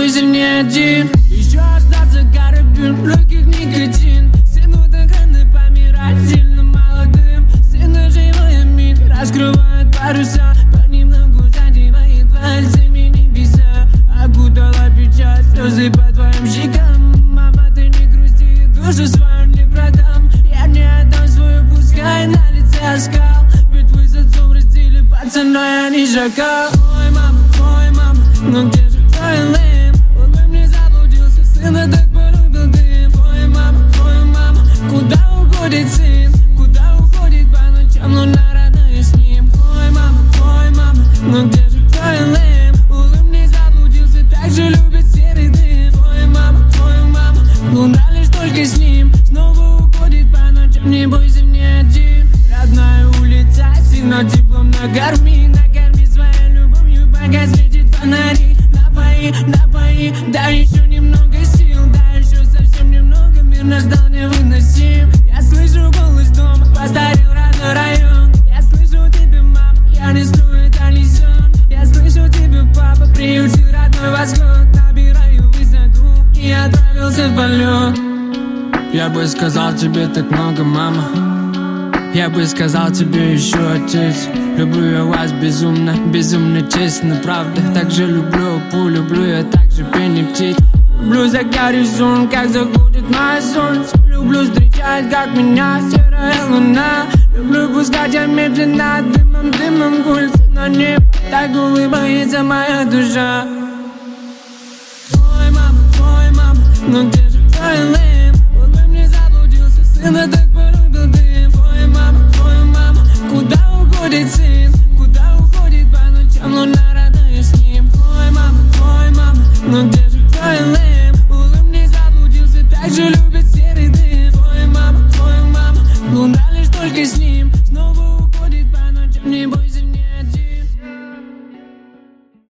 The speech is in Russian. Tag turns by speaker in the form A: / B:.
A: бойся, не один. Еще остаться карабин, в легких никотин. Сыну так рано помирать, сильно молодым. Сына живой миг, раскрывает паруса. Понемногу задевает пальцами небеса. Окутала печаль, слезы по твоим щекам. Мама, ты не грусти, душу свою не продам. Я не отдам свою, пускай на лице оскал. Ведь вы с отцом растили пацана, я не шакал. Ой, мама, ну где же твой лэм? Он во мне заблудился, сына так полюбил дым. Ой, мама, куда уходит сын? Куда уходит по ночам луна родная с ним? Ой, мама, ну где же твой лэм? Он во мне заблудился, так же любит серый дым. Ой, мама, луна лишь только с ним. Снова уходит по ночам, не бойся, не один. Родная улица, сильно теплом накорми. Накорми своей любовью, пока светит фонари. Напои, дай еще немного сил. Дай еще совсем немного, мир наш стал невыносим. Я слышу голос дома, постарел родной район. Я слышу тебя, мама, я не сплю, это не сон. Я слышу тебя, папа, приютил родной восход. Набираю высоту и отправился в полет. Я бы сказал тебе так много, мама. Я бы сказал тебе еще, отец. Люблю я вас безумно, безумно честно, правда. Так же люблю пулю, люблю я так же пение птиц. Люблю за горизонт, как заходит мое солнце. Люблю встречать, как меня серая луна. Люблю пускать я медленно, дымом кольца на небо. Так улыбается моя душа. Ой, мама, ну где же твой лэм? Он во мне заблудился, сына так полюбил дым. Ой, мама, куда уходит сын? Куда уходит по ночам луна родная с ним? Ой, мама, ну где же твой лэм? Он во мне заблудился, так же любит.